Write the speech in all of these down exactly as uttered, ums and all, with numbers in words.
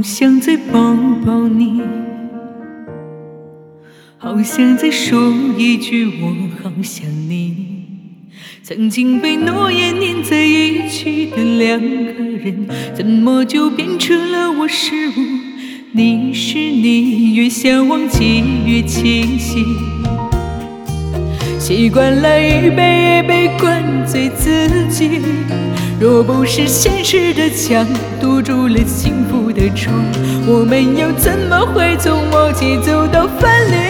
好想再抱抱你，好想再说一句我好想你。曾经被诺言粘在一起的两个人，怎么就变成了我是我，你是你？越想忘记越清晰，习惯了一杯一杯灌醉自己。若不是现实的墙堵住了幸福的窗，我们又怎么会从默契走到分离？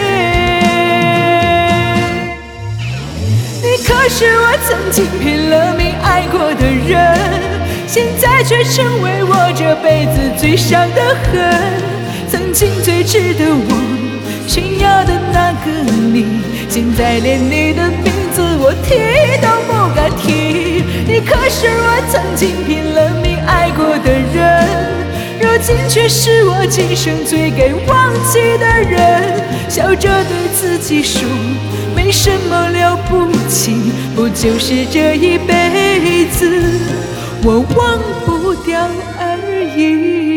你可是我曾经拼了命爱过的人，现在却成为我这辈子最伤的恨。曾经最值得我炫耀的那个你，现在连你的名字我提都不敢提。你可是我曾经拼了命爱过的人，如今却是我今生最该忘记的人。笑着对自己说没什么了不起，不就是这一辈子我忘不掉而已。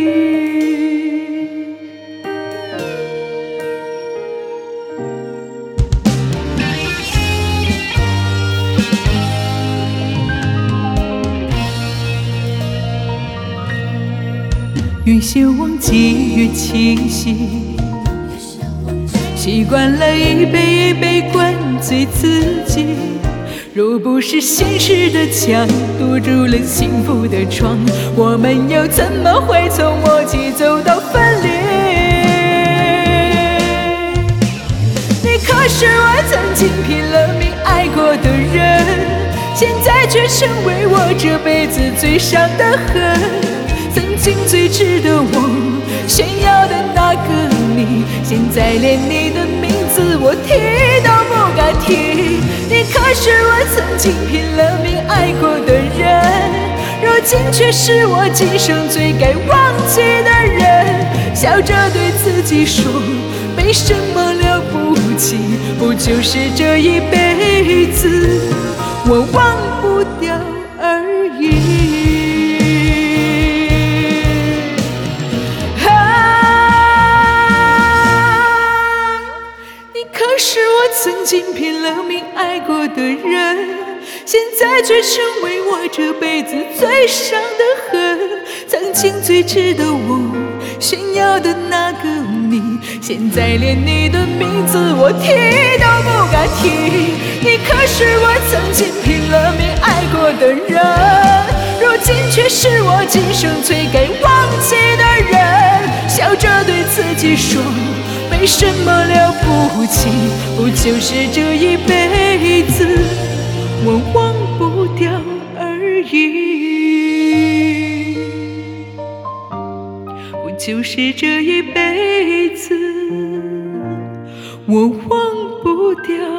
越想忘记越清晰，习惯了一杯一杯灌醉自己。若不是现实的墙堵住了幸福的窗，我们又怎么会从默契走到分离？你可是我曾经拼了命爱过的人，现在却成为我这辈子最伤的恨。曾经最值得我炫耀的那个你，现在连你的名字我提都不敢提。你可是我曾经拼了命爱过的人，如今却是我今生最该忘记的人。笑着对自己说没什么了不起，不就是这一辈子我忘不掉而已。可是我曾经拼了命爱过的人，现在却成为我这辈子最伤的恨。曾经最值得我炫耀的那个你，现在连你的名字我提都不敢提。你可是我曾经拼了命爱过的人，如今却是我今生最该忘记的人。笑着对自己说没什么了不起，不就是这一辈子我忘不掉而已，不就是这一辈子我忘不掉